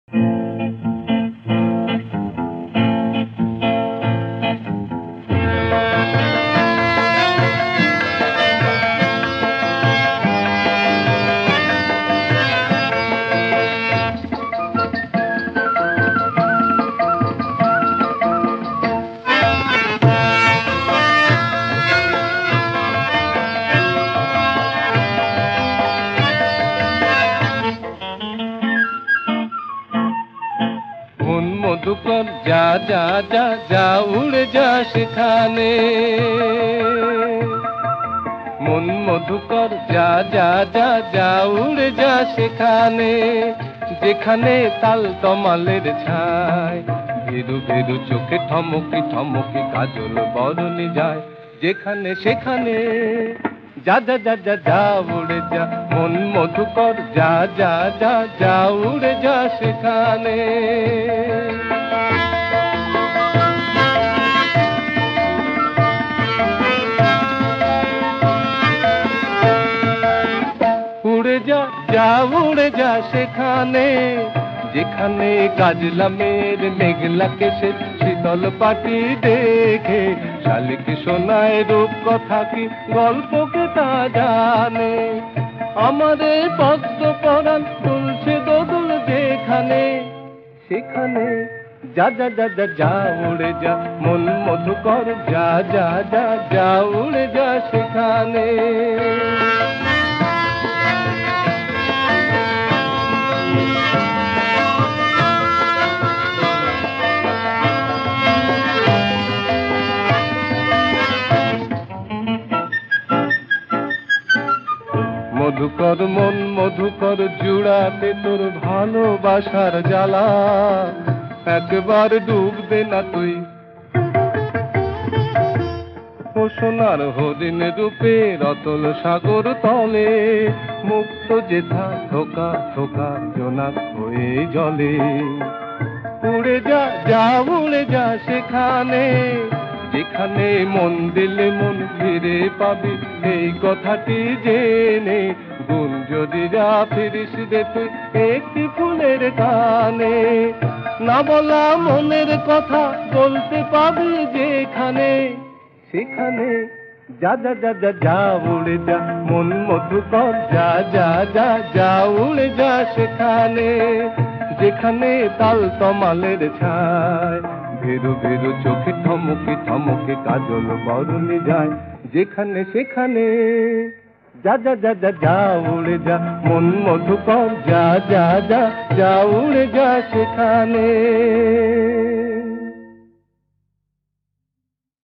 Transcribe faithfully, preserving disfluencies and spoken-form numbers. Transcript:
মধুকর যা যা যা যা উড়ে যা সেখানে, মন মধুকর যা যা যা যা উড়ে যা সেখানে, যেখানে তাল তমালের ছায়, ভেরু ভেরু চোখে ঠমকি ঠমকি কাজল বরণে যায়, যেখানে সেখানে যা যা যা যা যা উড়ে যা, মন মধুকর যা যা যা যা উড়ে যা সেখানে। উড়ে যা যা উড়ে যা সেখানে, যেখানে কাজলামের মেঘলা কেশে শীতল পাটি দেখে, শালিক শোনায় রূপ কথা কি গল্পকে তা জানে, আমারে পদ্ম পরাণ তুলছে দোদুল যেখানে সেখানে যা যা যা যা যা উড়ে যা, মন মধুকর যা যা যা যা উড়ে যা সেখানে। মধুকর মন মধুকর জুড়াতে তোর ভালোবাসার জ্বালা, একবার ডুব দে না তুই ও সোনার হরিণ রূপে রতল সাগর তলে, মুক্ত যেথা থোকা থোকা জোনাক হয়ে জলে, উড়ে যা যা উড়ে যা সেখানে, যেখানে মন দিলে মন ফিরে পাবি এই কথাটি জেনে, গুণ যদি যা ফিরিস দে তুই একটি ফুলের গানে, না বলা মনের কথা বলতে পাবি যেখানে সেখানে যা যা যা যা যা উড়ে যা, মন মধুকর যা যা যা যা উড়ে যা সেখানে, যেখানে তাল তমালের ছায়, ভেরু ভেরু চোখে ঠমকে ঠমকে কাজল বরণে যায়, যেখানে সেখানে যা যা যা যা যা উড়ে যা, মন মধুকর যা যা যা যা উড়ে যা সেখানে।